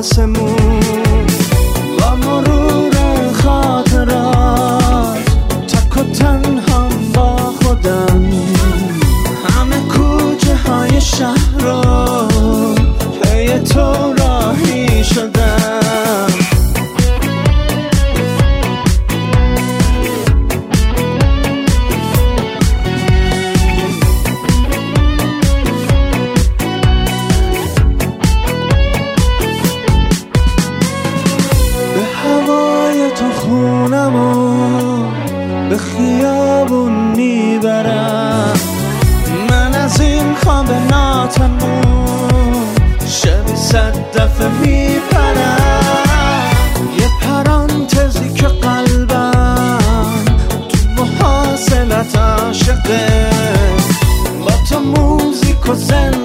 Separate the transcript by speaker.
Speaker 1: آسمون با مرور خاطرات تک و تنها با خودم همه کوچه های شهر رو پی تو راهی شدم به خیابون میبرم من از این خواب ناتموم شبی 100 دفعه میپرم یه پرانتزی که قلبم تو محاصلت عاشقه با تو موزیک و زن